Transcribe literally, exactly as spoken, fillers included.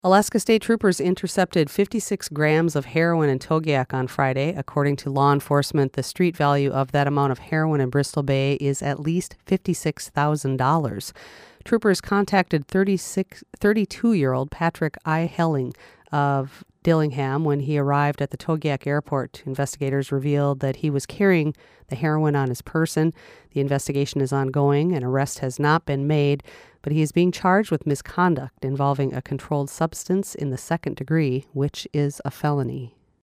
Alaska State Troopers intercepted fifty-six grams of heroin in Togiak on Friday. According to law enforcement, the street value of that amount of heroin in Bristol Bay is at least fifty-six thousand dollars. Troopers contacted thirty-six, thirty-two-year-old Patrick I. Helling of Dillingham when he arrived at the Togiak airport. Investigators revealed that he was carrying the heroin on his person. The investigation is ongoing. An arrest has not been made, but he is being charged with misconduct involving a controlled substance in the second degree, which is a felony.